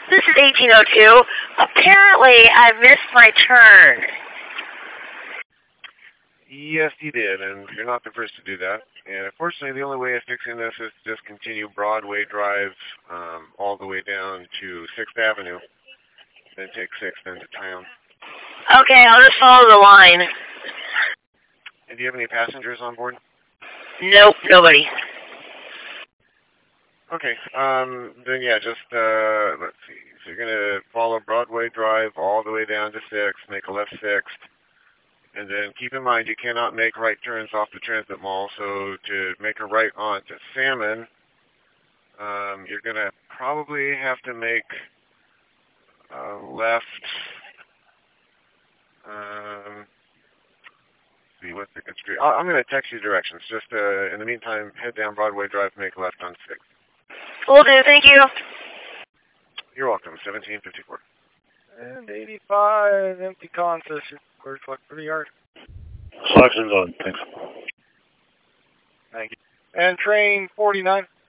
This is 1802. Apparently, I missed my turn. Yes, you did, and you're not the first to do that. And unfortunately, the only way of fixing this is to just continue Broadway Drive all the way down to 6th Avenue, then take 6th into town. Okay, I'll just follow the line. And do you have any passengers on board? Nope, nobody. Okay, then yeah, just, let's see. So you're going to follow Broadway Drive all the way down to 6th, make a left 6th, and then keep in mind you cannot make right turns off the Transit Mall, so to make a right onto Salmon, you're going to probably have to make a left, see what's the good street. I'm going to text you directions. Just, in the meantime, head down Broadway Drive, make a left on 6th. Will do, thank you. You're welcome, 1754. And 85, empty concession. Course luck for the yard. Selection's on, thanks. Thank you. And train 49.